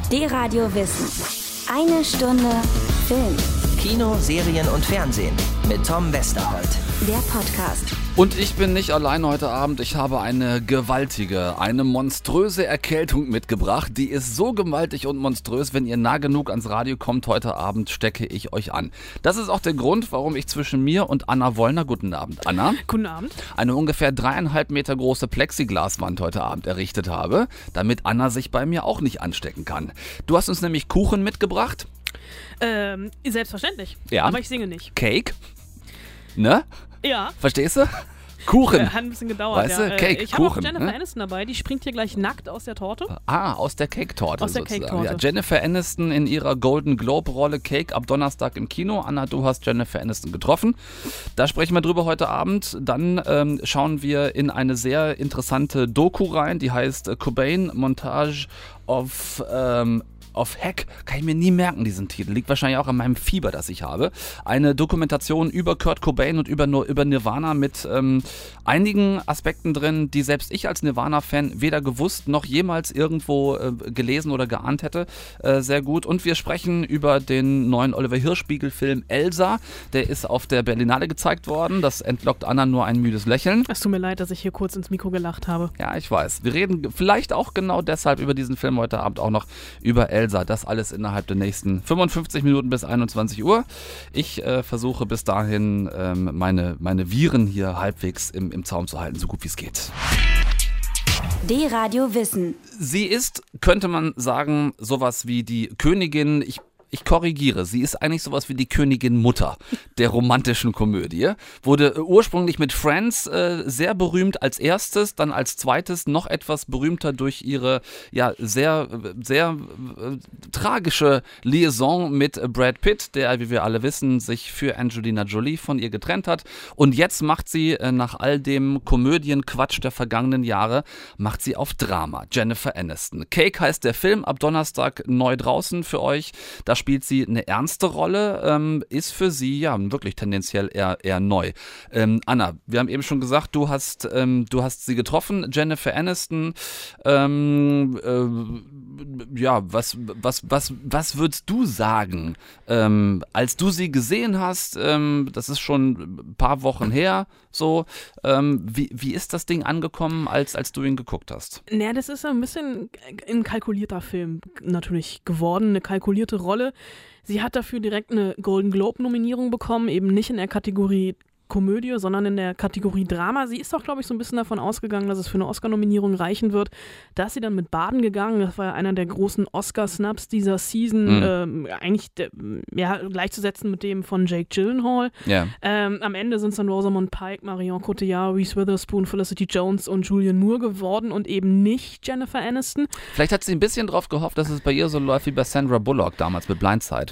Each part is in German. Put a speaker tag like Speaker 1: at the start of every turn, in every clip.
Speaker 1: D-Radio Wissen. Eine Stunde Film.
Speaker 2: Kino, Serien und Fernsehen mit Tom Westerholt.
Speaker 1: Der Podcast.
Speaker 3: Und ich bin nicht allein heute Abend. Ich habe eine gewaltige, eine monströse Erkältung mitgebracht. Die ist so gewaltig und monströs, wenn ihr nah genug ans Radio kommt heute Abend, stecke ich euch an. Das ist auch der Grund, warum ich zwischen mir und Anna Wollner, guten Abend Anna,
Speaker 4: guten Abend,
Speaker 3: eine ungefähr 3,5 Meter große Plexiglaswand heute Abend errichtet habe, damit Anna sich bei mir auch nicht anstecken kann. Du hast uns nämlich Kuchen mitgebracht.
Speaker 4: Selbstverständlich,
Speaker 3: ja.
Speaker 4: Aber ich singe nicht.
Speaker 3: Cake, ne?
Speaker 4: Ja.
Speaker 3: Verstehst du? Kuchen.
Speaker 4: Hat ein bisschen gedauert,
Speaker 3: weißt du?
Speaker 4: ja.
Speaker 3: Cake,
Speaker 4: ich habe auch
Speaker 3: Kuchen,
Speaker 4: Jennifer Aniston dabei, die springt hier gleich nackt aus der Torte.
Speaker 3: Aus der Cake-Torte
Speaker 4: Aus der
Speaker 3: sozusagen.
Speaker 4: Cake-Torte.
Speaker 3: Ja, Jennifer Aniston in ihrer Golden Globe-Rolle Cake ab Donnerstag im Kino. Anna, du hast Jennifer Aniston getroffen. Da sprechen wir drüber heute Abend. Dann schauen wir in eine sehr interessante Doku rein, die heißt Cobain, Montage of Heck, kann ich mir nie merken, diesen Titel. Liegt wahrscheinlich auch an meinem Fieber, das ich habe. Eine Dokumentation über Kurt Cobain und über Nirvana mit einigen Aspekten drin, die selbst ich als Nirvana-Fan weder gewusst noch jemals irgendwo gelesen oder geahnt hätte. Sehr gut. Und wir sprechen über den neuen Oliver Hirschbiegel-Film Elsa. Der ist auf der Berlinale gezeigt worden. Das entlockt Anna nur ein müdes Lächeln.
Speaker 4: Es tut mir leid, dass ich hier kurz ins Mikro gelacht habe.
Speaker 3: Ja, ich weiß. Wir reden vielleicht auch genau deshalb über diesen Film heute Abend auch noch über Elsa. Das alles innerhalb der nächsten 55 Minuten bis 21 Uhr. Ich versuche bis dahin meine Viren hier halbwegs im Zaum zu halten, so gut wie es geht.
Speaker 1: D-Radio Wissen.
Speaker 3: Sie ist, könnte man sagen, sowas wie die Königin, ich korrigiere, sie ist eigentlich sowas wie die Königin Mutter der romantischen Komödie. Wurde ursprünglich mit Friends sehr berühmt als erstes, dann als zweites noch etwas berühmter durch ihre ja sehr tragische Liaison mit Brad Pitt, der, wie wir alle wissen, sich für Angelina Jolie von ihr getrennt hat. Und jetzt macht sie nach all dem Komödienquatsch der vergangenen Jahre, macht sie auf Drama. Jennifer Aniston. Cake heißt der Film, ab Donnerstag neu draußen für euch. Da spielt sie eine ernste Rolle, ist für sie ja wirklich tendenziell eher neu. Anna, wir haben eben schon gesagt, du hast sie getroffen, Jennifer Aniston. Ja, was würdest du sagen, als du sie gesehen hast? Das ist schon ein paar Wochen her. So, wie ist das Ding angekommen, als du ihn geguckt hast?
Speaker 4: Naja, das ist ein bisschen ein kalkulierter Film natürlich geworden, eine kalkulierte Rolle. Sie hat dafür direkt eine Golden Globe-Nominierung bekommen, eben nicht in der Kategorie Komödie, sondern in der Kategorie Drama. Sie ist auch, glaube ich, so ein bisschen davon ausgegangen, dass es für eine Oscar-Nominierung reichen wird. Da ist sie dann mit Baden gegangen. Das war ja einer der großen Oscar-Snubs dieser Season. Eigentlich gleichzusetzen mit dem von Jake Gyllenhaal.
Speaker 3: Yeah.
Speaker 4: Am Ende sind es dann Rosamund Pike, Marion Cotillard, Reese Witherspoon, Felicity Jones und Julianne Moore geworden und eben nicht Jennifer Aniston.
Speaker 3: Vielleicht hat sie ein bisschen drauf gehofft, dass es bei ihr so läuft wie bei Sandra Bullock damals mit Blindside.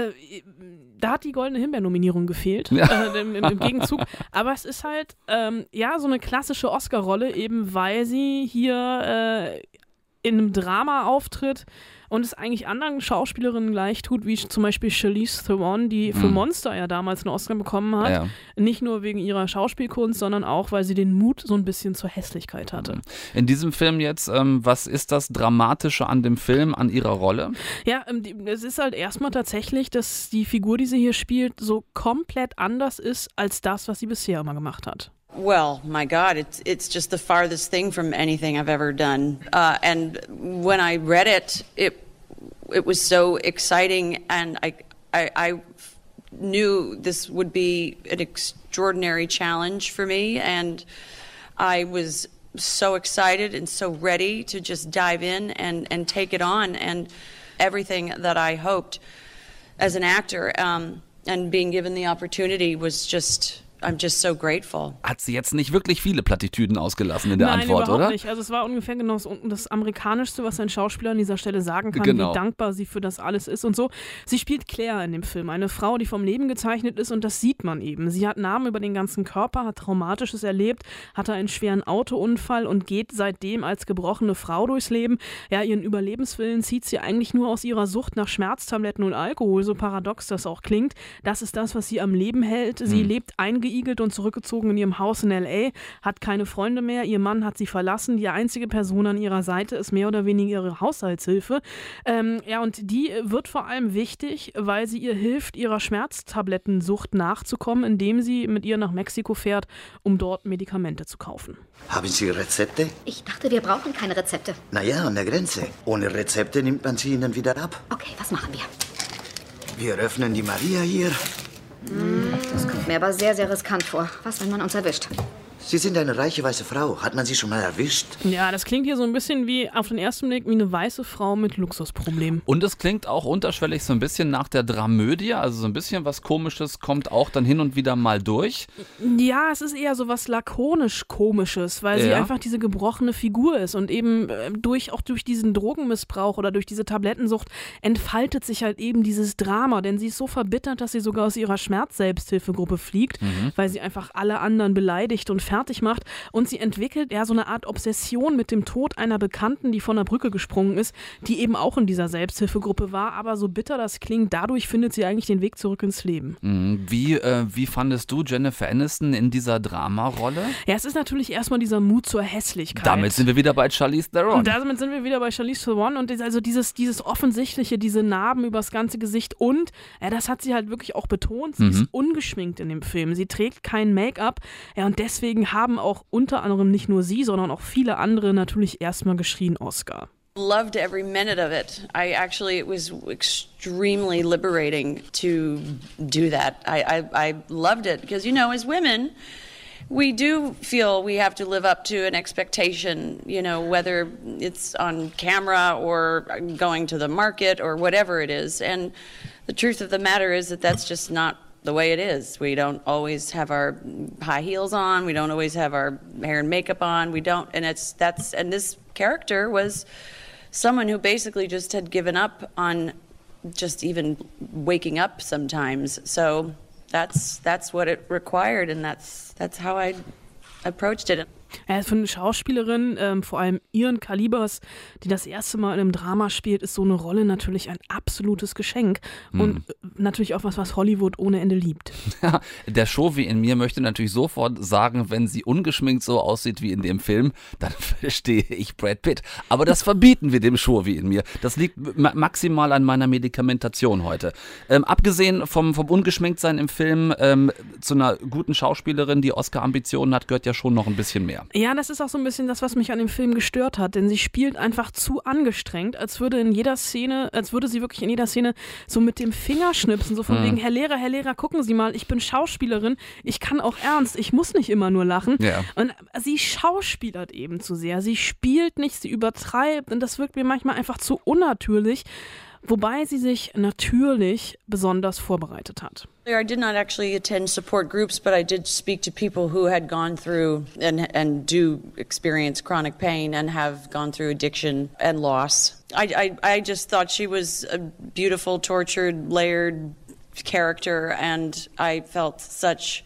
Speaker 4: Da hat die Goldene Himbeer-Nominierung gefehlt, im Gegenzug. Aber es ist halt, so eine klassische Oscar-Rolle, eben weil sie hier in einem Drama auftritt und es eigentlich anderen Schauspielerinnen gleich tut, wie zum Beispiel Charlize Theron, die für Monster ja damals einen Oscar bekommen hat. Ja. Nicht nur wegen ihrer Schauspielkunst, sondern auch, weil sie den Mut so ein bisschen zur Hässlichkeit hatte.
Speaker 3: In diesem Film jetzt, was ist das Dramatische an dem Film, an ihrer Rolle?
Speaker 4: Ja, es ist halt erstmal tatsächlich, dass die Figur, die sie hier spielt, so komplett anders ist als das, was sie bisher immer gemacht hat.
Speaker 5: Well, my God, it's just the farthest thing from anything I've ever done. And when I read it, it was so exciting, and I knew this would be an extraordinary challenge for me, and I was so excited and so ready to just dive in and take it on, and everything that I hoped as an actor, and being given the opportunity was just... I'm just so grateful.
Speaker 3: Hat sie jetzt nicht wirklich viele Plattitüden ausgelassen in der Antwort, oder?
Speaker 4: Nein, überhaupt nicht. Also es war ungefähr genau das Amerikanischste, was ein Schauspieler an dieser Stelle sagen kann,
Speaker 3: genau.
Speaker 4: Wie dankbar sie für das alles ist und so. Sie spielt Claire in dem Film, eine Frau, die vom Leben gezeichnet ist, und das sieht man eben. Sie hat Narben über den ganzen Körper, hat Traumatisches erlebt, hatte einen schweren Autounfall und geht seitdem als gebrochene Frau durchs Leben. Ja, ihren Überlebenswillen zieht sie eigentlich nur aus ihrer Sucht nach Schmerztabletten und Alkohol, so paradox das auch klingt. Das ist das, was sie am Leben hält. Sie lebt eingeigelt eingeigelt und zurückgezogen in ihrem Haus in L.A., hat keine Freunde mehr, ihr Mann hat sie verlassen, die einzige Person an ihrer Seite ist mehr oder weniger ihre Haushaltshilfe. Und die wird vor allem wichtig, weil sie ihr hilft, ihrer Schmerztablettensucht nachzukommen, indem sie mit ihr nach Mexiko fährt, um dort Medikamente zu kaufen.
Speaker 6: Haben Sie Rezepte?
Speaker 7: Ich dachte, wir brauchen keine Rezepte.
Speaker 6: Naja, an der Grenze. Ohne Rezepte nimmt man sie Ihnen wieder ab.
Speaker 7: Okay, was machen wir?
Speaker 6: Wir öffnen die Maria hier.
Speaker 7: Das kommt mir aber sehr, sehr riskant vor. Was, wenn man uns erwischt?
Speaker 6: Sie sind eine reiche weiße Frau. Hat man Sie schon mal erwischt?
Speaker 4: Ja, das klingt hier so ein bisschen wie auf den ersten Blick wie eine weiße Frau mit Luxusproblemen.
Speaker 3: Und es klingt auch unterschwellig so ein bisschen nach der Dramödie, also so ein bisschen was Komisches kommt auch dann hin und wieder mal durch.
Speaker 4: Ja, es ist eher so was lakonisch-Komisches, weil sie einfach diese gebrochene Figur ist und eben auch durch diesen Drogenmissbrauch oder durch diese Tablettensucht entfaltet sich halt eben dieses Drama, denn sie ist so verbittert, dass sie sogar aus ihrer Schmerzselbsthilfegruppe fliegt, weil sie einfach alle anderen beleidigt und fertig macht und sie entwickelt so eine Art Obsession mit dem Tod einer Bekannten, die von der Brücke gesprungen ist, die eben auch in dieser Selbsthilfegruppe war, aber so bitter das klingt, dadurch findet sie eigentlich den Weg zurück ins Leben.
Speaker 3: Wie fandest du Jennifer Aniston in dieser Dramarolle?
Speaker 4: Ja, es ist natürlich erstmal dieser Mut zur Hässlichkeit.
Speaker 3: Damit sind wir wieder bei Charlize Theron.
Speaker 4: Und damit sind wir wieder bei Charlize Theron und also dieses Offensichtliche, diese Narben übers ganze Gesicht und, das hat sie halt wirklich auch betont, sie ist ungeschminkt in dem Film, sie trägt kein Make-up, und deswegen haben auch unter anderem nicht nur sie, sondern auch viele andere natürlich erstmal geschrien Oscar.
Speaker 5: Loved every minute of it. It was extremely liberating to do that. I loved it because, as women, we do feel we have to live up to an expectation, whether it's on camera or going to the market or whatever it is. And the truth of the matter is that that's just not the way it is. We don't always have our high heels on. We don't always have our hair and makeup on. We don't, and this character was someone who basically just had given up on just even waking up sometimes. So that's what it required, and that's how I approached it.
Speaker 4: Für eine Schauspielerin, vor allem ihren Kalibers, die das erste Mal in einem Drama spielt, ist so eine Rolle natürlich ein absolutes Geschenk und natürlich auch was Hollywood ohne Ende liebt.
Speaker 3: Ja, der Show wie in mir möchte natürlich sofort sagen, wenn sie ungeschminkt so aussieht wie in dem Film, dann verstehe ich Brad Pitt. Aber das verbieten wir dem Show wie in mir. Das liegt maximal an meiner Medikamentation heute. Abgesehen vom Ungeschminktsein im Film, zu einer guten Schauspielerin, die Oscar-Ambitionen hat, gehört ja schon noch ein bisschen mehr.
Speaker 4: Ja, das ist auch so ein bisschen das, was mich an dem Film gestört hat, denn sie spielt einfach zu angestrengt, als würde sie wirklich in jeder Szene so mit dem Finger schnipsen, so von wegen, Herr Lehrer, gucken Sie mal, ich bin Schauspielerin, ich kann auch ernst, ich muss nicht immer nur lachen. Ja. Und sie schauspielert eben zu sehr, sie spielt nicht, sie übertreibt und das wirkt mir manchmal einfach zu unnatürlich, wobei sie sich natürlich besonders vorbereitet hat.
Speaker 5: I did not actually attend support groups, but I did speak to people who had gone through and do experience chronic pain and have gone through addiction and loss. I just thought she was a beautiful, tortured, layered character, and I felt such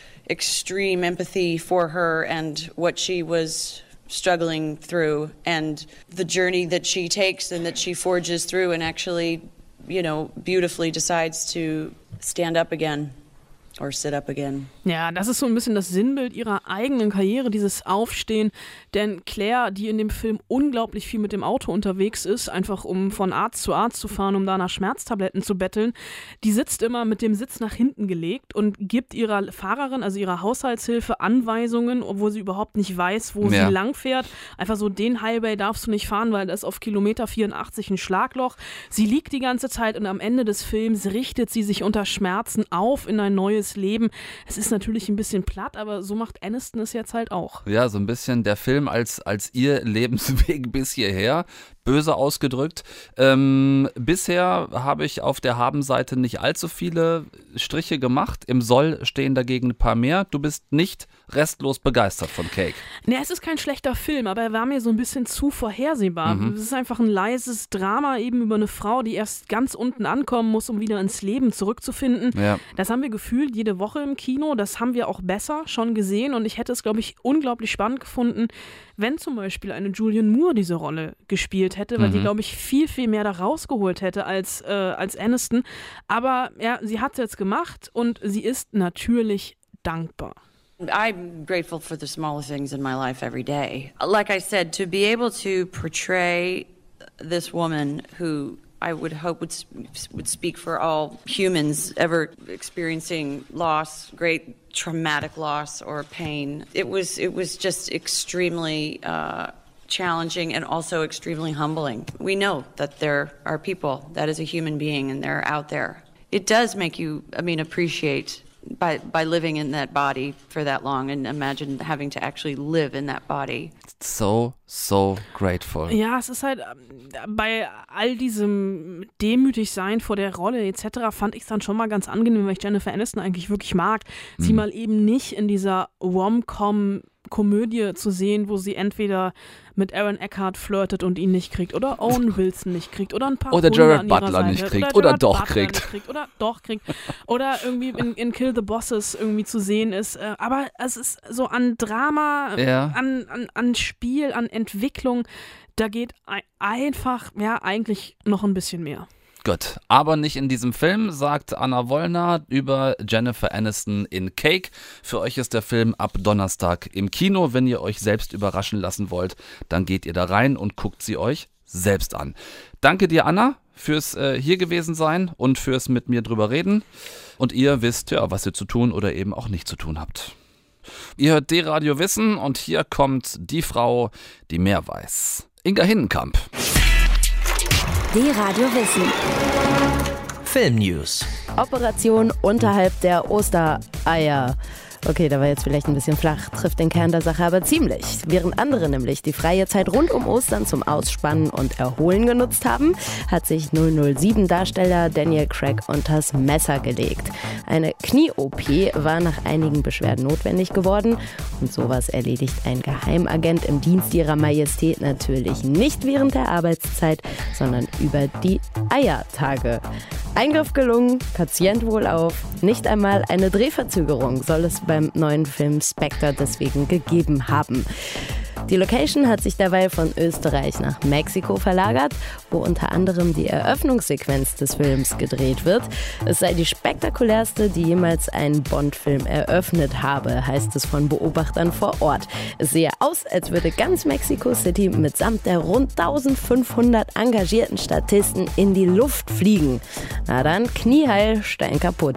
Speaker 5: extreme empathy for her and what she was struggling through and the journey that she takes and that she forges through and actually, beautifully decides to stand up again or sit up again.
Speaker 4: Ja, das ist so ein bisschen das Sinnbild ihrer eigenen Karriere, dieses Aufstehen. Denn Claire, die in dem Film unglaublich viel mit dem Auto unterwegs ist, einfach um von Arzt zu Arzt zu fahren, um da nach Schmerztabletten zu betteln, die sitzt immer mit dem Sitz nach hinten gelegt und gibt ihrer Fahrerin, also ihrer Haushaltshilfe, Anweisungen, obwohl sie überhaupt nicht weiß, wo sie lang fährt. Einfach so, den Highway darfst du nicht fahren, weil da ist auf Kilometer 84 ein Schlagloch. Sie liegt die ganze Zeit und am Ende des Films richtet sie sich unter Schmerzen auf in ein neues Leben. Es ist natürlich ein bisschen platt, aber so macht Aniston es jetzt halt auch.
Speaker 3: Ja, so ein bisschen der Film als ihr Lebensweg bis hierher, böse ausgedrückt. Bisher habe ich auf der Habenseite nicht allzu viele Striche gemacht. Im Soll stehen dagegen ein paar mehr. Du bist nicht restlos begeistert von Cake.
Speaker 4: Ne, es ist kein schlechter Film, aber er war mir so ein bisschen zu vorhersehbar. Es ist einfach ein leises Drama eben über eine Frau, die erst ganz unten ankommen muss, um wieder ins Leben zurückzufinden. Ja. Das haben wir gefühlt jede Woche im Kino. Das haben wir auch besser schon gesehen und ich hätte es, glaube ich, unglaublich spannend gefunden, wenn zum Beispiel eine Julianne Moore diese Rolle gespielt hätte, weil die, glaube ich, viel, viel mehr da rausgeholt hätte als Aniston. Aber ja, sie hat es jetzt gemacht und sie ist natürlich dankbar.
Speaker 5: I'm grateful for the smaller things in my life every day. Like I said, to be able to portray this woman who I would hope would speak for all humans ever experiencing loss, great traumatic loss or pain. It was just extremely challenging and also extremely humbling. We know that there are people, that is a human being, and they're out there. It does make you, appreciate by living in that body for that long and imagine having to actually live in that body.
Speaker 3: So grateful.
Speaker 4: Ja, es ist halt bei all diesem Demütigsein vor der Rolle etc. fand ich es dann schon mal ganz angenehm, weil ich Jennifer Aniston eigentlich wirklich mag, sie mal eben nicht in dieser Rom-Com-Komödie zu sehen, wo sie entweder mit Aaron Eckhart flirtet und ihn nicht kriegt oder Owen Wilson nicht kriegt oder ein paar
Speaker 3: oder
Speaker 4: Hunde
Speaker 3: Jared
Speaker 4: an ihrer
Speaker 3: Butler
Speaker 4: Seite,
Speaker 3: nicht kriegt
Speaker 4: oder
Speaker 3: doch
Speaker 4: Butler
Speaker 3: kriegt.
Speaker 4: nicht oder doch kriegt oder irgendwie in Kill the Bosses irgendwie zu sehen ist. Aber es ist so an Drama, an Spiel, an Entwicklung, da geht einfach, eigentlich noch ein bisschen mehr.
Speaker 3: Gut, aber nicht in diesem Film, sagt Anna Wollner über Jennifer Aniston in Cake. Für euch ist der Film ab Donnerstag im Kino. Wenn ihr euch selbst überraschen lassen wollt, dann geht ihr da rein und guckt sie euch selbst an. Danke dir, Anna, fürs hier gewesen sein und fürs mit mir drüber reden. Und ihr wisst ja, was ihr zu tun oder eben auch nicht zu tun habt. Ihr hört D-Radio Wissen und hier kommt die Frau, die mehr weiß. Inga Hinnenkamp.
Speaker 1: D-Radio Wissen.
Speaker 2: Filmnews.
Speaker 8: Operation unterhalb der Ostereier. Okay, da war jetzt vielleicht ein bisschen flach, trifft den Kern der Sache aber ziemlich. Während andere nämlich die freie Zeit rund um Ostern zum Ausspannen und Erholen genutzt haben, hat sich 007-Darsteller Daniel Craig unters Messer gelegt. Eine Knie-OP war nach einigen Beschwerden notwendig geworden und sowas erledigt ein Geheimagent im Dienst ihrer Majestät natürlich nicht während der Arbeitszeit, sondern über die Eiertage. Eingriff gelungen, Patient wohlauf, nicht einmal eine Drehverzögerung soll es beim neuen Film Spectre deswegen gegeben haben. Die Location hat sich derweil von Österreich nach Mexiko verlagert, wo unter anderem die Eröffnungssequenz des Films gedreht wird. Es sei die spektakulärste, die jemals ein Bond-Film eröffnet habe, heißt es von Beobachtern vor Ort. Es sehe aus, als würde ganz Mexico City mitsamt der rund 1500 engagierten Statisten in die Luft fliegen. Na dann, knieheil, Stein kaputt.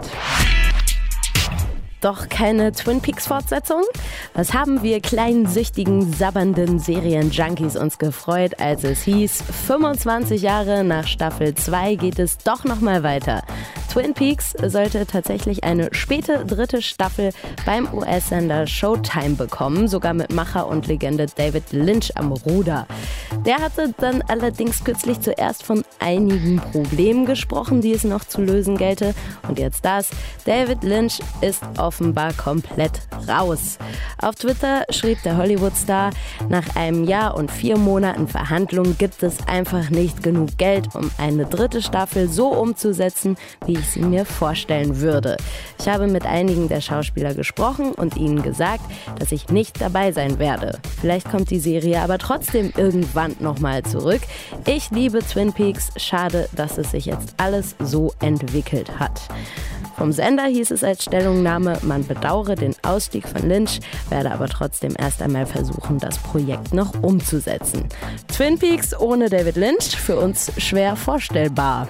Speaker 8: Doch keine Twin Peaks Fortsetzung? Was haben wir kleinen, süchtigen, sabbernden Serienjunkies uns gefreut, als es hieß, 25 Jahre nach Staffel 2 geht es doch nochmal weiter. Twin Peaks sollte tatsächlich eine späte 3. Staffel beim US-Sender Showtime bekommen, sogar mit Macher und Legende David Lynch am Ruder. Der hatte dann allerdings kürzlich zuerst von einigen Problemen gesprochen, die es noch zu lösen gelte. Und jetzt das, David Lynch ist offenbar komplett raus. Auf Twitter schrieb der Hollywood-Star, nach einem Jahr und 4 Monaten Verhandlungen gibt es einfach nicht genug Geld, um eine 3. Staffel so umzusetzen, wie ich sie mir vorstellen würde. Ich habe mit einigen der Schauspieler gesprochen und ihnen gesagt, dass ich nicht dabei sein werde. Vielleicht kommt die Serie aber trotzdem irgendwann nochmal zurück. Ich liebe Twin Peaks, schade, dass es sich jetzt alles so entwickelt hat. Vom Sender hieß es als Stellungnahme, man bedauere den Ausstieg von Lynch, werde aber trotzdem erst einmal versuchen, das Projekt noch umzusetzen. Twin Peaks ohne David Lynch, für uns schwer vorstellbar.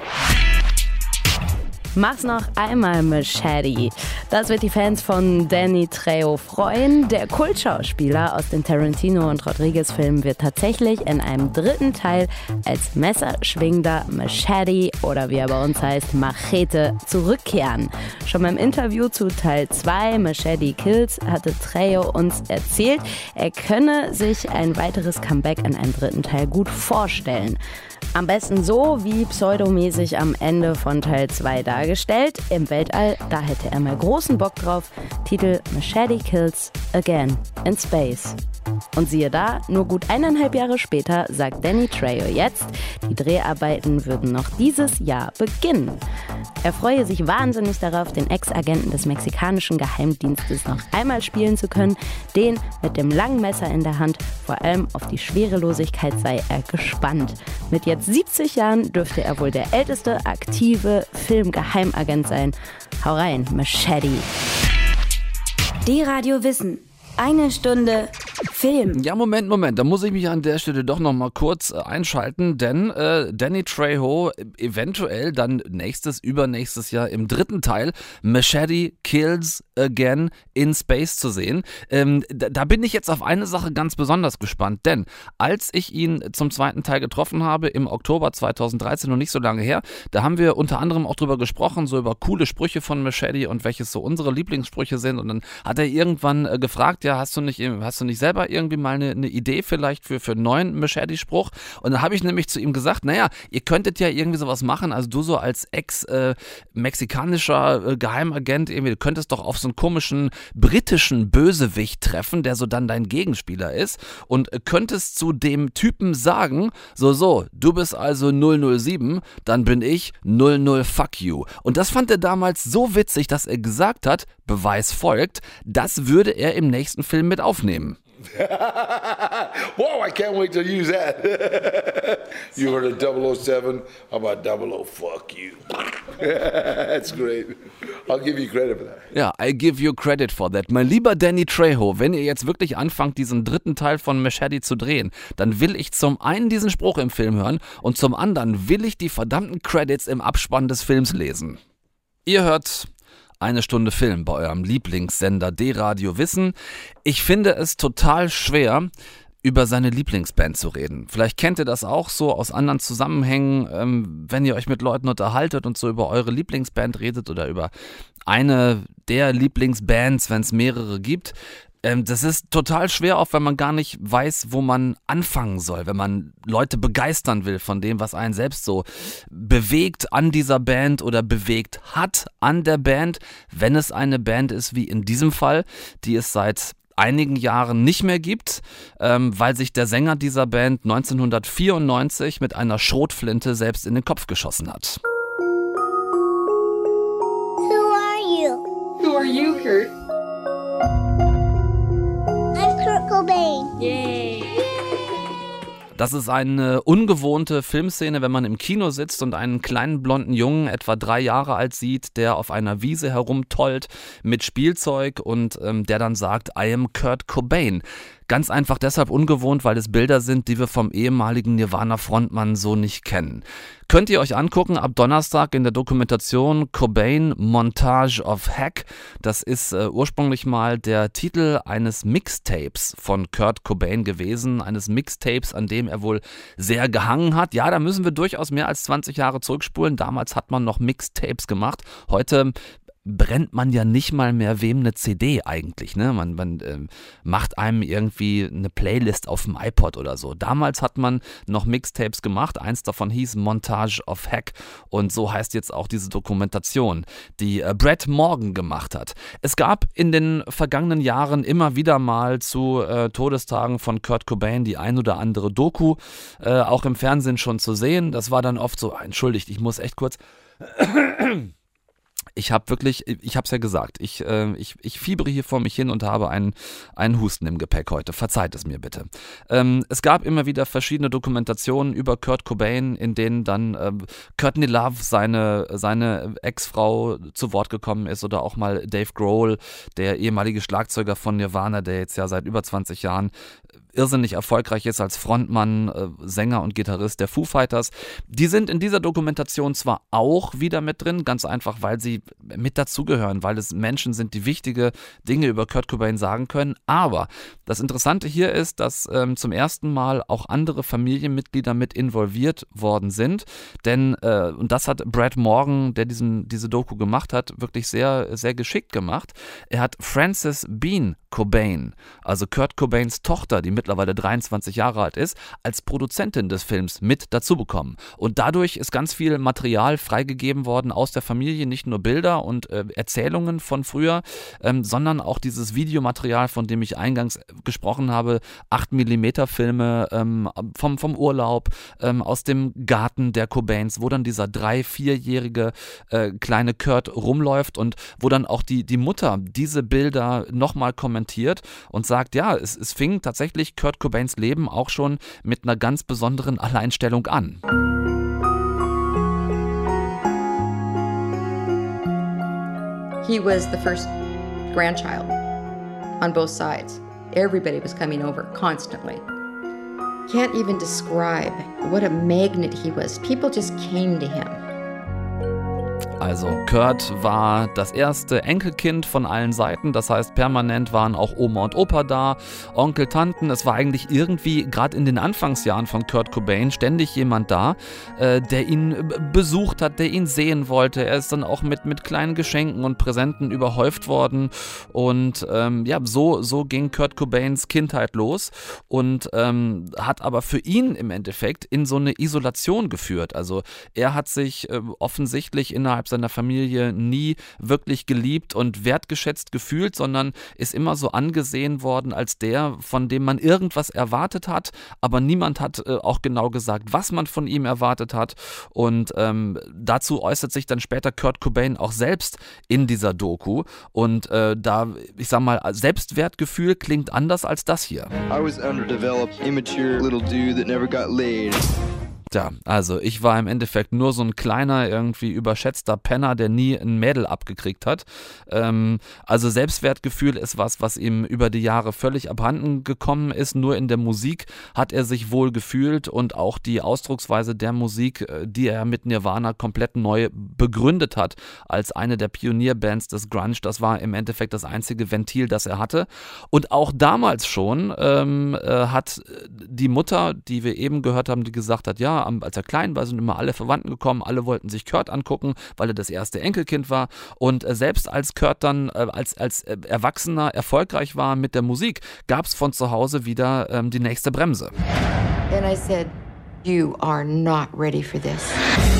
Speaker 8: Mach's noch einmal, Machete. Das wird die Fans von Danny Trejo freuen. Der Kultschauspieler aus den Tarantino- und Rodriguez-Filmen wird tatsächlich in einem 3. Teil als messerschwingender Machete oder wie er bei uns heißt, Machete zurückkehren. Schon beim Interview zu Teil 2, Machete Kills, hatte Trejo uns erzählt, er könne sich ein weiteres Comeback in einem 3. Teil gut vorstellen. Am besten so wie pseudomäßig am Ende von Teil 2 dargestellt. Im Weltall, da hätte er mal großen Bock drauf. Titel Machete Kills Again in Space. Und siehe da, nur gut 1,5 Jahre später sagt Danny Trejo jetzt, die Dreharbeiten würden noch dieses Jahr beginnen. Er freue sich wahnsinnig darauf, den Ex-Agenten des mexikanischen Geheimdienstes noch einmal spielen zu können. Den mit dem langen Messer in der Hand, vor allem auf die Schwerelosigkeit sei er gespannt. Mit jetzt 70 Jahren dürfte er wohl der älteste aktive Filmgeheimagent sein. Hau rein, Machete!
Speaker 1: D-Radio Wissen. Eine Stunde Film.
Speaker 3: Ja, Moment. Da muss ich mich an der Stelle doch noch mal kurz einschalten, denn Danny Trejo eventuell dann übernächstes Jahr im 3. Teil Machete Kills Again in Space zu sehen. Da bin ich jetzt auf eine Sache ganz besonders gespannt, denn als ich ihn zum 2. Teil getroffen habe im Oktober 2013, noch nicht so lange her, da haben wir unter anderem auch drüber gesprochen, so über coole Sprüche von Machete und welches so unsere Lieblingssprüche sind, und dann hat er irgendwann gefragt, ja, hast du nicht selber irgendwie mal eine Idee vielleicht für einen neuen Machete-Spruch? Und dann habe ich nämlich zu ihm gesagt, naja, ihr könntet ja irgendwie sowas machen, also du so als ex-mexikanischer Geheimagent, irgendwie, du könntest doch auf so einen komischen britischen Bösewicht treffen, der so dann dein Gegenspieler ist, und könntest zu dem Typen sagen, so, du bist also 007, dann bin ich 00 fuck you. Und das fand er damals so witzig, dass er gesagt hat, Beweis folgt, das würde er im nächsten Film mit aufnehmen.
Speaker 9: Whoa, I can't wait to use that. You heard of 007, how about 00 fuck you. That's great. I'll give you credit for that.
Speaker 3: Ja, I give you credit for that. Mein lieber Danny Trejo, wenn ihr jetzt wirklich anfangt, diesen 3. Teil von Machete zu drehen, dann will ich zum einen diesen Spruch im Film hören und zum anderen will ich die verdammten Credits im Abspann des Films lesen. Ihr hört Eine Stunde Film bei eurem Lieblingssender D-Radio Wissen. Ich finde es total schwer, über seine Lieblingsband zu reden. Vielleicht kennt ihr das auch so aus anderen Zusammenhängen, wenn ihr euch mit Leuten unterhaltet und so über eure Lieblingsband redet oder über eine der Lieblingsbands, wenn es mehrere gibt. Das ist total schwer, auch wenn man gar nicht weiß, wo man anfangen soll, wenn man Leute begeistern will von dem, was einen selbst so bewegt an dieser Band oder bewegt hat an der Band, wenn es eine Band ist, wie in diesem Fall, die es seit einigen Jahren nicht mehr gibt, weil sich der Sänger dieser Band 1994 mit einer Schrotflinte selbst in den Kopf geschossen hat.
Speaker 10: Who are you?
Speaker 11: Who are you, Kurt?
Speaker 10: Kurt Cobain.
Speaker 11: Yay.
Speaker 3: Das ist eine ungewohnte Filmszene, wenn man im Kino sitzt und einen kleinen blonden Jungen, etwa 3 Jahre alt, sieht, der auf einer Wiese herumtollt mit Spielzeug und der dann sagt, I am Kurt Cobain. Ganz einfach deshalb ungewohnt, weil es Bilder sind, die wir vom ehemaligen Nirvana-Frontmann so nicht kennen. Könnt ihr euch angucken ab Donnerstag in der Dokumentation Cobain Montage of Heck. Das ist ursprünglich mal der Titel eines Mixtapes von Kurt Cobain gewesen. Eines Mixtapes, an dem er wohl sehr gehangen hat. Ja, da müssen wir durchaus mehr als 20 Jahre zurückspulen. Damals hat man noch Mixtapes gemacht. Heute brennt man ja nicht mal mehr wem eine CD eigentlich, ne? Man macht einem irgendwie eine Playlist auf dem iPod oder so. Damals hat man noch Mixtapes gemacht, eins davon hieß Montage of Heck und so heißt jetzt auch diese Dokumentation, die Brett Morgan gemacht hat. Es gab in den vergangenen Jahren immer wieder mal zu Todestagen von Kurt Cobain die ein oder andere Doku, auch im Fernsehen schon zu sehen. Das war dann oft so, entschuldigt, ich muss echt kurz... Ich habe es ja gesagt, ich fiebere hier vor mich hin und habe einen Husten im Gepäck heute. Verzeiht es mir bitte. Es gab immer wieder verschiedene Dokumentationen über Kurt Cobain, in denen dann Courtney Love, seine Ex-Frau, zu Wort gekommen ist oder auch mal Dave Grohl, der ehemalige Schlagzeuger von Nirvana, der jetzt ja seit über 20 Jahren irrsinnig erfolgreich ist als Frontmann, Sänger und Gitarrist der Foo Fighters. Die sind in dieser Dokumentation zwar auch wieder mit drin, ganz einfach, weil sie mit dazugehören, weil es Menschen sind, die wichtige Dinge über Kurt Cobain sagen können, aber das Interessante hier ist, dass zum ersten Mal auch andere Familienmitglieder mit involviert worden sind, denn, und das hat Brett Morgan, der diese Doku gemacht hat, wirklich sehr, sehr geschickt gemacht. Er hat Frances Bean Cobain, also Kurt Cobains Tochter, die mittlerweile 23 Jahre alt ist, als Produzentin des Films mit dazu bekommen. Und dadurch ist ganz viel Material freigegeben worden aus der Familie, nicht nur Bilder und Erzählungen von früher, sondern auch dieses Videomaterial, von dem ich eingangs gesprochen habe, 8mm Filme vom Urlaub, aus dem Garten der Cobains, wo dann dieser 3-4-jährige kleine Kurt rumläuft und wo dann auch die Mutter diese Bilder nochmal kommentiert und sagt, ja, es fing tatsächlich Kurt Cobains Leben auch schon mit einer ganz besonderen Alleinstellung an.
Speaker 12: He was the first grandchild on both sides. Everybody was coming over constantly. Can't even describe what a magnet he was. People just came to him.
Speaker 3: Also Kurt war das erste Enkelkind von allen Seiten, das heißt permanent waren auch Oma und Opa da, Onkel, Tanten, es war eigentlich irgendwie gerade in den Anfangsjahren von Kurt Cobain ständig jemand da, der ihn besucht hat, der ihn sehen wollte. Er ist dann auch mit kleinen Geschenken und Präsenten überhäuft worden und so ging Kurt Cobains Kindheit los und hat aber für ihn im Endeffekt in so eine Isolation geführt. Also er hat sich offensichtlich innerhalb seiner Familie nie wirklich geliebt und wertgeschätzt gefühlt, sondern ist immer so angesehen worden als der, von dem man irgendwas erwartet hat, aber niemand hat auch genau gesagt, was man von ihm erwartet hat und dazu äußert sich dann später Kurt Cobain auch selbst in dieser Doku und ich sag mal, Selbstwertgefühl klingt anders als das hier.
Speaker 13: I was underdeveloped, immature little dude that never got laid.
Speaker 3: Ja, also ich war im Endeffekt nur so ein kleiner, irgendwie überschätzter Penner, der nie ein Mädel abgekriegt hat. Also Selbstwertgefühl ist was ihm über die Jahre völlig abhanden gekommen ist. Nur in der Musik hat er sich wohl gefühlt und auch die Ausdrucksweise der Musik, die er mit Nirvana komplett neu begründet hat, als eine der Pionierbands des Grunge. Das war im Endeffekt das einzige Ventil, das er hatte. Und auch damals schon hat die Mutter, die wir eben gehört haben, die gesagt hat, ja, als er klein war, sind immer alle Verwandten gekommen, alle wollten sich Kurt angucken, weil er das erste Enkelkind war und selbst als Kurt dann als Erwachsener erfolgreich war mit der Musik, gab es von zu Hause wieder die nächste Bremse.
Speaker 12: And I said, you are not ready for this.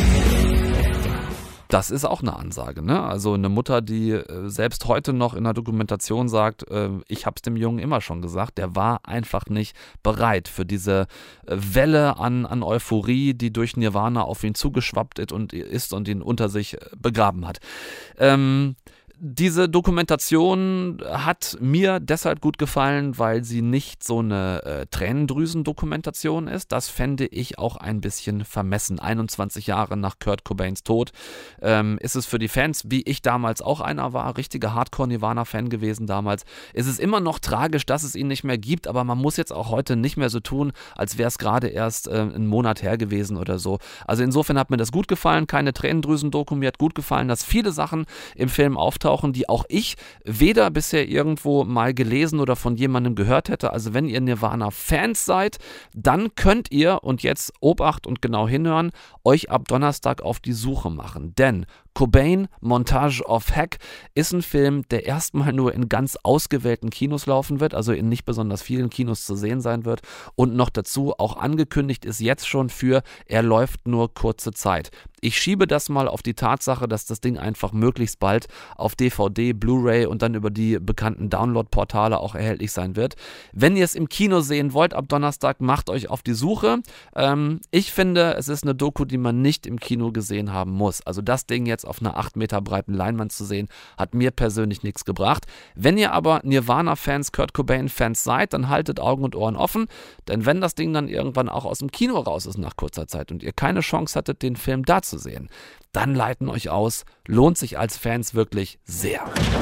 Speaker 3: Das ist auch eine Ansage, ne? Also eine Mutter, die selbst heute noch in der Dokumentation sagt, ich hab's dem Jungen immer schon gesagt, der war einfach nicht bereit für diese Welle an Euphorie, die durch Nirvana auf ihn zugeschwappt ist und ihn unter sich begraben hat. Diese Dokumentation hat mir deshalb gut gefallen, weil sie nicht so eine Tränendrüsen-Dokumentation ist. Das fände ich auch ein bisschen vermessen. 21 Jahre nach Kurt Cobains Tod ist es für die Fans, wie ich damals auch einer war, richtiger Hardcore-Nirvana-Fan gewesen damals, ist es immer noch tragisch, dass es ihn nicht mehr gibt, aber man muss jetzt auch heute nicht mehr so tun, als wäre es gerade erst einen Monat her gewesen oder so. Also insofern hat mir das gut gefallen, keine Tränendrüsen-Doku, mir hat gut gefallen, dass viele Sachen im Film auftauchen, die auch ich weder bisher irgendwo mal gelesen oder von jemandem gehört hätte. Also wenn ihr Nirvana-Fans seid, dann könnt ihr, und jetzt Obacht und genau hinhören, euch ab Donnerstag auf die Suche machen. Denn Cobain, Montage of Heck ist ein Film, der erstmal nur in ganz ausgewählten Kinos laufen wird, also in nicht besonders vielen Kinos zu sehen sein wird und noch dazu auch angekündigt ist jetzt schon er läuft nur kurze Zeit. Ich schiebe das mal auf die Tatsache, dass das Ding einfach möglichst bald auf DVD, Blu-ray und dann über die bekannten Download-Portale auch erhältlich sein wird. Wenn ihr es im Kino sehen wollt ab Donnerstag, macht euch auf die Suche. Ich finde, es ist eine Doku, die man nicht im Kino gesehen haben muss. Also das Ding jetzt auf einer 8 Meter breiten Leinwand zu sehen, hat mir persönlich nichts gebracht. Wenn ihr aber Nirvana-Fans, Kurt Cobain-Fans seid, dann haltet Augen und Ohren offen, denn wenn das Ding dann irgendwann auch aus dem Kino raus ist nach kurzer Zeit und ihr keine Chance hattet, den Film da zu sehen, dann leiten euch aus. Lohnt sich als Fans wirklich sehr.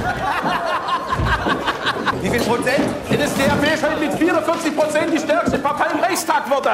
Speaker 14: Wie viel Prozent? Die NSDAP ist heute mit 44% die stärkste Partei im Reichstag wurde.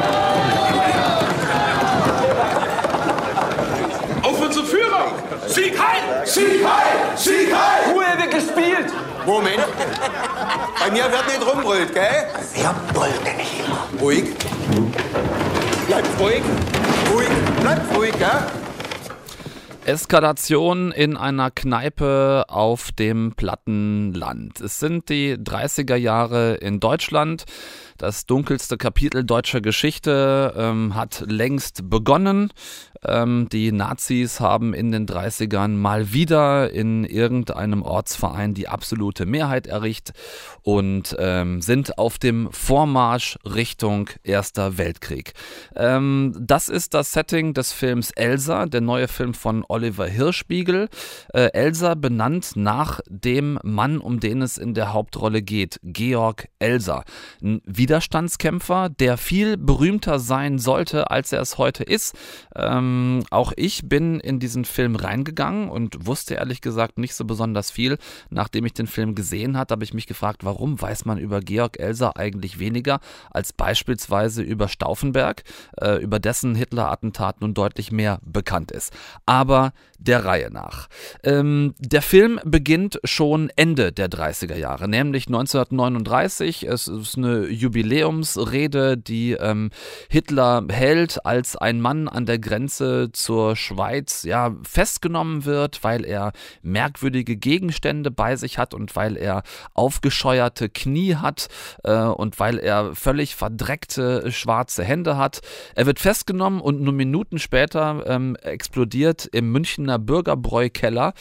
Speaker 14: Auf unsere Führer! Sieg heil! Sieg heil! Sieg heil! Ruhe wird gespielt! Moment. Bei mir wird nicht rumbrüllt, gell? Wir brüllen nicht immer. Ruhig. Bleibt ruhig. Ruhig. Bleibt ruhig, gell?
Speaker 3: Eskalation in einer Kneipe auf dem platten Land. Es sind die 30er Jahre in Deutschland. Das dunkelste Kapitel deutscher Geschichte hat längst begonnen. Die Nazis haben in den 30ern mal wieder in irgendeinem Ortsverein die absolute Mehrheit erreicht und sind auf dem Vormarsch Richtung Erster Weltkrieg. Das ist das Setting des Films Elsa, der neue Film von Oliver Hirschbiegel. Elsa benannt nach dem Mann, um den es in der Hauptrolle geht, Georg Elser. Wieder Widerstandskämpfer, der viel berühmter sein sollte, als er es heute ist. Auch ich bin in diesen Film reingegangen und wusste ehrlich gesagt nicht so besonders viel. Nachdem ich den Film gesehen habe, habe ich mich gefragt, warum weiß man über Georg Elser eigentlich weniger als beispielsweise über Stauffenberg, über dessen Hitler-Attentat nun deutlich mehr bekannt ist. Aber der Reihe nach. Der Film beginnt schon Ende der 30er Jahre, nämlich 1939. Es ist eine Jubiläumsrede, die Hitler hält, als ein Mann an der Grenze zur Schweiz festgenommen wird, weil er merkwürdige Gegenstände bei sich hat und weil er aufgescheuerte Knie hat und weil er völlig verdreckte schwarze Hände hat. Er wird festgenommen und nur Minuten später explodiert im Münchner Bürgerbräu-Keller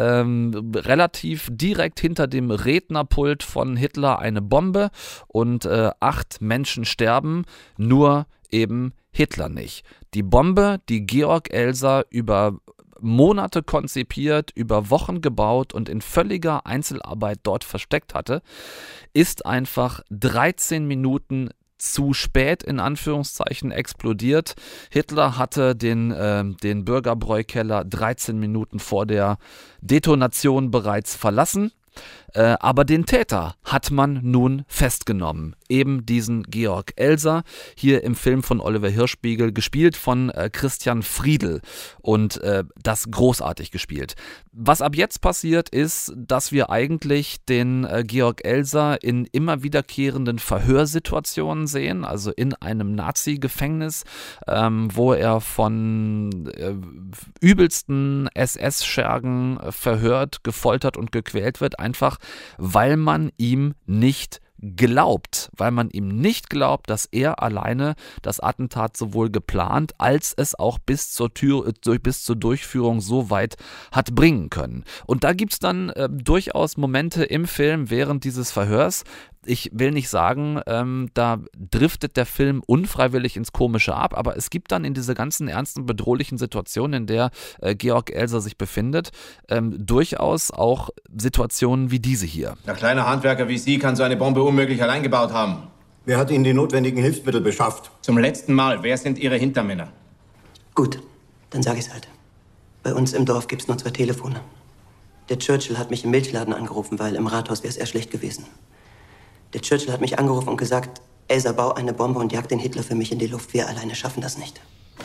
Speaker 3: relativ direkt hinter dem Rednerpult von Hitler eine Bombe und 8 Menschen sterben, nur eben Hitler nicht. Die Bombe, die Georg Elser über Monate konzipiert, über Wochen gebaut und in völliger Einzelarbeit dort versteckt hatte, ist einfach 13 Minuten zu spät in Anführungszeichen explodiert. Hitler hatte den Bürgerbräu-Keller 13 Minuten vor der Detonation bereits verlassen. Aber den Täter hat man nun festgenommen. Eben diesen Georg Elser, hier im Film von Oliver Hirschbiegel, gespielt von Christian Friedl und das großartig gespielt. Was ab jetzt passiert ist, dass wir eigentlich den Georg Elser in immer wiederkehrenden Verhörsituationen sehen, also in einem Nazi-Gefängnis, wo er von übelsten SS-Schergen verhört, gefoltert und gequält wird, einfach weil man ihm nicht glaubt, dass er alleine das Attentat sowohl geplant, als es auch bis zur Durchführung so weit hat bringen können. Und da gibt es dann durchaus Momente im Film während dieses Verhörs. Ich will nicht sagen, da driftet der Film unfreiwillig ins Komische ab, aber es gibt dann in dieser ganzen ernsten, bedrohlichen Situation, in der Georg Elser sich befindet, durchaus auch Situationen wie diese hier.
Speaker 15: Der kleine Handwerker wie Sie kann so eine Bombe unmöglich allein gebaut haben.
Speaker 16: Wer hat Ihnen die notwendigen Hilfsmittel beschafft?
Speaker 15: Zum letzten Mal. Wer sind Ihre Hintermänner?
Speaker 17: Gut, dann sag ich's halt. Bei uns im Dorf gibt's nur 2 Telefone. Der Churchill hat mich im Milchladen angerufen, weil im Rathaus wär's eher schlecht gewesen. Der Churchill hat mich angerufen und gesagt, Elsa, bau eine Bombe und jag den Hitler für mich in die Luft. Wir alleine schaffen das nicht.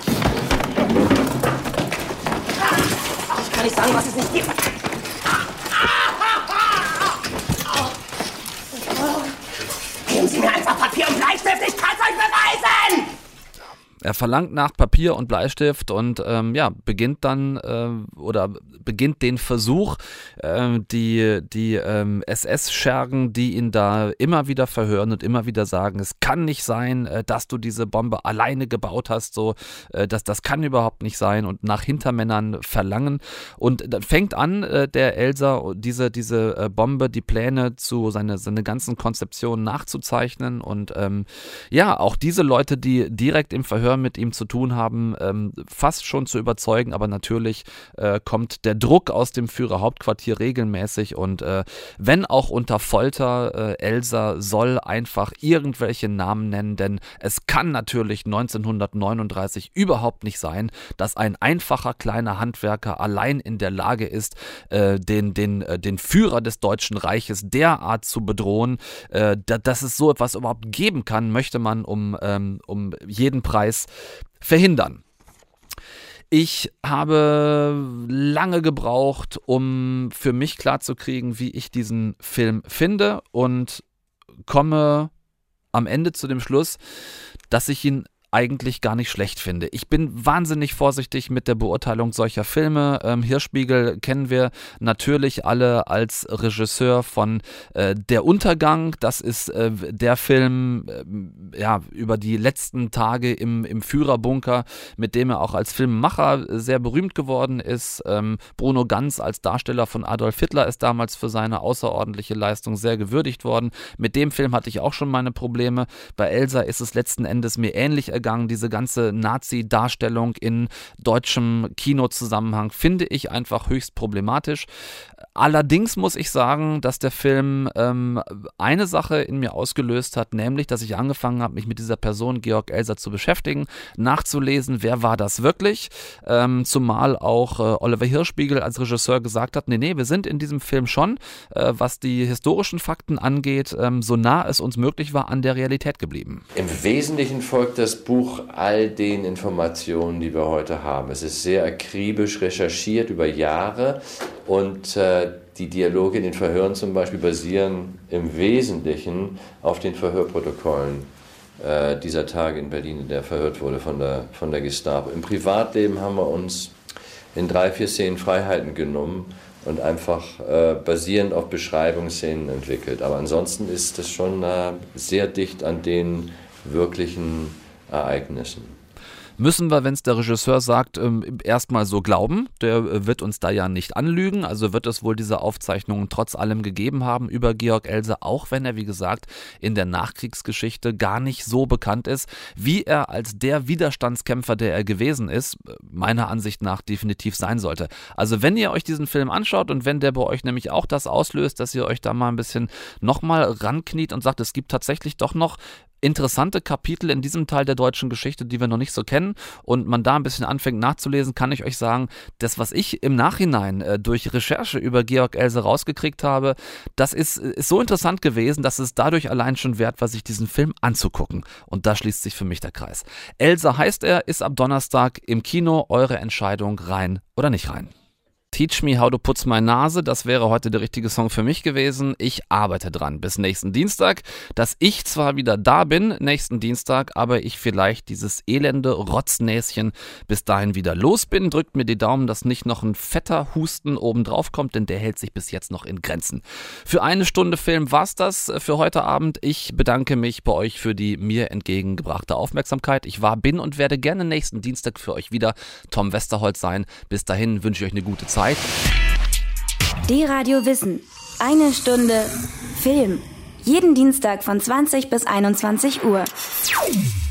Speaker 17: Ich kann nicht sagen, was es nicht gibt. Geben Sie mir einfach Papier und Bleistift, ich kann's euch beweisen!
Speaker 3: Er verlangt nach Papier und Bleistift und beginnt den Versuch, die SS-Schergen, die ihn da immer wieder verhören und immer wieder sagen, es kann nicht sein, dass du diese Bombe alleine gebaut hast, das kann überhaupt nicht sein, und nach Hintermännern verlangen. Und dann fängt an, der Elser diese Bombe, die Pläne zu seine ganzen Konzeptionen nachzuzeichnen und auch diese Leute, die direkt im Verhör mit ihm zu tun haben, fast schon zu überzeugen, aber natürlich kommt der Druck aus dem Führerhauptquartier regelmäßig und wenn auch unter Folter, Elser soll einfach irgendwelche Namen nennen, denn es kann natürlich 1939 überhaupt nicht sein, dass ein einfacher kleiner Handwerker allein in der Lage ist, den Führer des Deutschen Reiches derart zu bedrohen, dass es so etwas überhaupt geben kann, möchte man um jeden Preis verhindern. Ich habe lange gebraucht, um für mich klarzukriegen, wie ich diesen Film finde, und komme am Ende zu dem Schluss, dass ich ihn eigentlich gar nicht schlecht finde. Ich bin wahnsinnig vorsichtig mit der Beurteilung solcher Filme. Hirschbiegel kennen wir natürlich alle als Regisseur von Der Untergang. Das ist der Film über die letzten Tage im Führerbunker, mit dem er auch als Filmemacher sehr berühmt geworden ist. Bruno Ganz als Darsteller von Adolf Hitler ist damals für seine außerordentliche Leistung sehr gewürdigt worden. Mit dem Film hatte ich auch schon meine Probleme. Bei Elsa ist es letzten Endes mir ähnlich ergangen. Werdegang, diese ganze Nazi-Darstellung in deutschem Kinozusammenhang finde ich einfach höchst problematisch. Allerdings muss ich sagen, dass der Film eine Sache in mir ausgelöst hat, nämlich, dass ich angefangen habe, mich mit dieser Person Georg Elser zu beschäftigen, nachzulesen, wer war das wirklich, zumal auch Oliver Hirschbiegel als Regisseur gesagt hat, nee, wir sind in diesem Film schon, was die historischen Fakten angeht, so nah es uns möglich war, an der Realität geblieben.
Speaker 18: Im Wesentlichen folgt das Buch all den Informationen, die wir heute haben. Es ist sehr akribisch recherchiert über Jahre und die Dialoge in den Verhören zum Beispiel basieren im Wesentlichen auf den Verhörprotokollen dieser Tage in Berlin, in der verhört wurde von der Gestapo. Im Privatleben haben wir uns in 3-4 Szenen Freiheiten genommen und einfach basierend auf Beschreibungsszenen entwickelt. Aber ansonsten ist es schon sehr dicht an den wirklichen Ereignissen.
Speaker 3: Müssen wir, wenn es der Regisseur sagt, erstmal so glauben. Der wird uns da ja nicht anlügen. Also wird es wohl diese Aufzeichnungen trotz allem gegeben haben über Georg Elser, auch wenn er, wie gesagt, in der Nachkriegsgeschichte gar nicht so bekannt ist, wie er als der Widerstandskämpfer, der er gewesen ist, meiner Ansicht nach definitiv sein sollte. Also wenn ihr euch diesen Film anschaut und wenn der bei euch nämlich auch das auslöst, dass ihr euch da mal ein bisschen nochmal rankniet und sagt, es gibt tatsächlich doch noch interessante Kapitel in diesem Teil der deutschen Geschichte, die wir noch nicht so kennen und man da ein bisschen anfängt nachzulesen, kann ich euch sagen, das, was ich im Nachhinein durch Recherche über Georg Elser rausgekriegt habe, das ist so interessant gewesen, dass es dadurch allein schon wert war, sich diesen Film anzugucken. Und da schließt sich für mich der Kreis. Elser heißt er, ist ab Donnerstag im Kino. Eure Entscheidung, rein oder nicht rein. Teach Me How to Putz My Nase, das wäre heute der richtige Song für mich gewesen. Ich arbeite dran bis nächsten Dienstag, dass ich zwar wieder da bin nächsten Dienstag, aber ich vielleicht dieses elende Rotznäschen bis dahin wieder los bin. Drückt mir die Daumen, dass nicht noch ein fetter Husten obendrauf kommt, denn der hält sich bis jetzt noch in Grenzen. Für 1 Stunde Film war's das für heute Abend. Ich bedanke mich bei euch für die mir entgegengebrachte Aufmerksamkeit. Ich war, bin und werde gerne nächsten Dienstag für euch wieder Tom Westerholt sein. Bis dahin wünsche ich euch eine gute Zeit.
Speaker 1: D-Radio Wissen. 1 Stunde Film. Jeden Dienstag von 20 bis 21 Uhr.